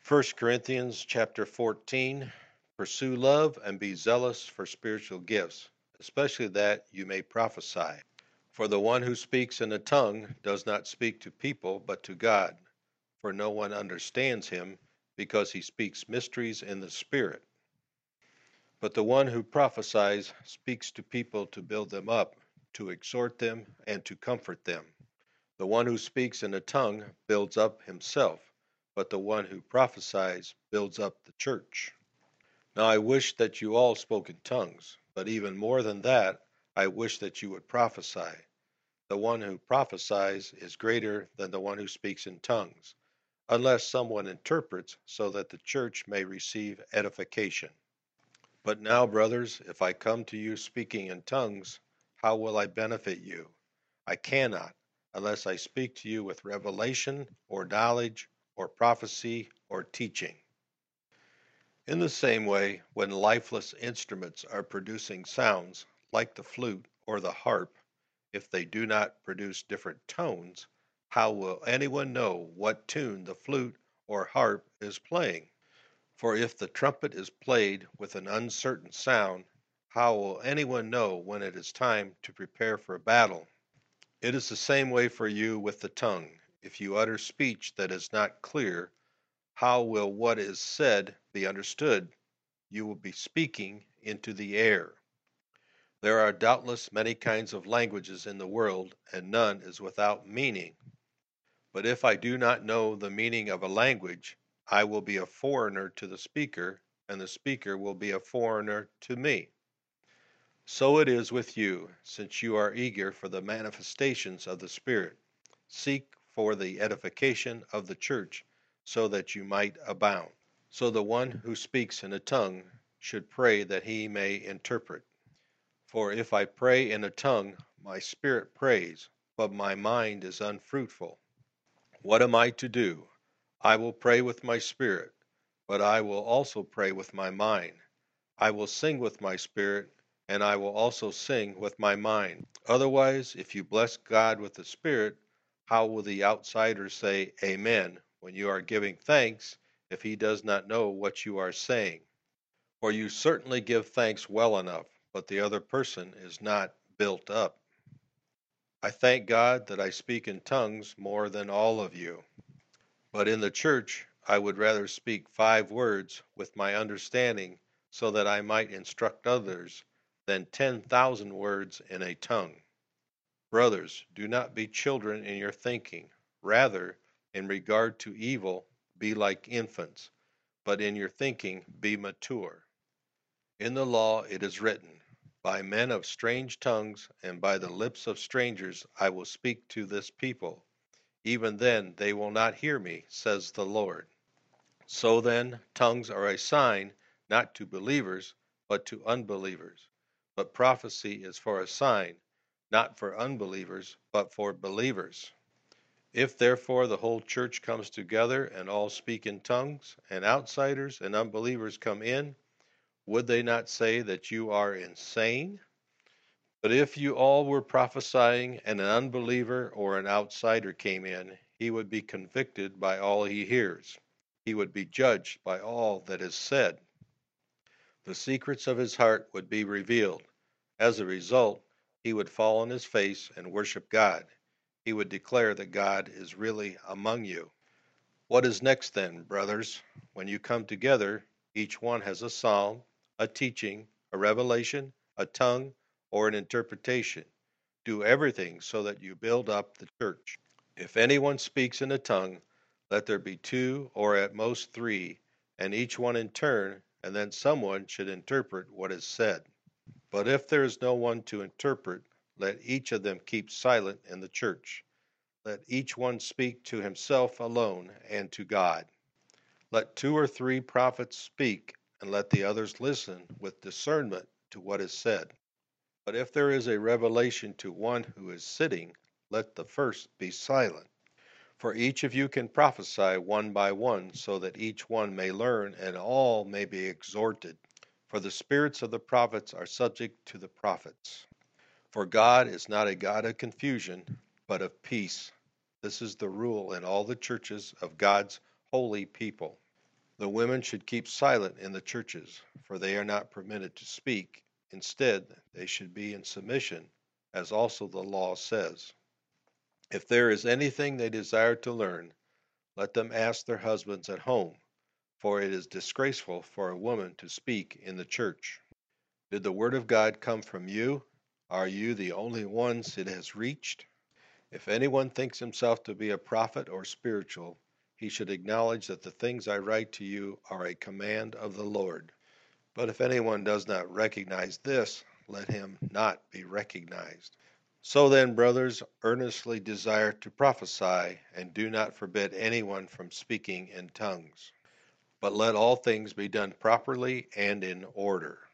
First Corinthians chapter 14. Pursue love and be zealous for spiritual gifts, especially that you may prophesy. For the one who speaks in a tongue does not speak to people but to God, for no one understands him, because he speaks mysteries in the Spirit. But the one who prophesies speaks to people to build them up, to exhort them, and to comfort them. The one who speaks in a tongue builds up himself, but the one who prophesies builds up the church. Now I wish that you all spoke in tongues, but even more than that, I wish that you would prophesy. The one who prophesies is greater than the one who speaks in tongues, unless someone interprets, so that the church may receive edification. But now, brothers, if I come to you speaking in tongues, how will I benefit you? I cannot, unless I speak to you with revelation, or knowledge, or prophecy, or teaching. In the same way, when lifeless instruments are producing sounds, like the flute or the harp, if they do not produce different tones, how will anyone know what tune the flute or harp is playing? For if the trumpet is played with an uncertain sound, how will anyone know when it is time to prepare for battle? It is the same way for you with the tongue. If you utter speech that is not clear, how will what is said be understood? You will be speaking into the air. There are doubtless many kinds of languages in the world, and none is without meaning. But if I do not know the meaning of a language, I will be a foreigner to the speaker, and the speaker will be a foreigner to me. So it is with you, since you are eager for the manifestations of the Spirit. Seek for the edification of the church, so that you might abound. So the one who speaks in a tongue should pray that he may interpret. For if I pray in a tongue, my spirit prays, but my mind is unfruitful. What am I to do? I will pray with my spirit, but I will also pray with my mind. I will sing with my spirit, and I will also sing with my mind. Otherwise, if you bless God with the Spirit, how will the outsider say Amen when you are giving thanks if he does not know what you are saying? For you certainly give thanks well enough, but the other person is not built up. I thank God that I speak in tongues more than all of you. But in the church, I would rather speak 5 words with my understanding so that I might instruct others than 10,000 words in a tongue. Brothers, do not be children in your thinking. Rather, in regard to evil, be like infants, but in your thinking be mature. In the law it is written, by men of strange tongues and by the lips of strangers I will speak to this people. Even then they will not hear me, says the Lord. So then, tongues are a sign not to believers, but to unbelievers. But prophecy is for a sign, not for unbelievers, but for believers. If therefore the whole church comes together and all speak in tongues, and outsiders and unbelievers come in, would they not say that you are insane? But if you all were prophesying and an unbeliever or an outsider came in, he would be convicted by all he hears. He would be judged by all that is said. The secrets of his heart would be revealed. As a result, he would fall on his face and worship God. He would declare that God is really among you. What is next then, brothers? When you come together, each one has a psalm, a teaching, a revelation, a tongue, or an interpretation. Do everything so that you build up the church. If anyone speaks in a tongue, let there be 2 or at most 3, and each one in turn, and then someone should interpret what is said. But if there is no one to interpret, let each of them keep silent in the church. Let each one speak to himself alone and to God. Let 2 or 3 prophets speak, and let the others listen with discernment to what is said. But if there is a revelation to one who is sitting, let the first be silent. For each of you can prophesy one by one, so that each one may learn and all may be exhorted. For the spirits of the prophets are subject to the prophets. For God is not a God of confusion, but of peace. This is the rule in all the churches of God's holy people. The women should keep silent in the churches, for they are not permitted to speak. Instead, they should be in submission, as also the law says. If there is anything they desire to learn, let them ask their husbands at home, for it is disgraceful for a woman to speak in the church. Did the word of God come from you? Are you the only ones it has reached? If anyone thinks himself to be a prophet or spiritual, he should acknowledge that the things I write to you are a command of the Lord. But if anyone does not recognize this, let him not be recognized. So then, brothers, earnestly desire to prophesy, and do not forbid anyone from speaking in tongues. But let all things be done properly and in order.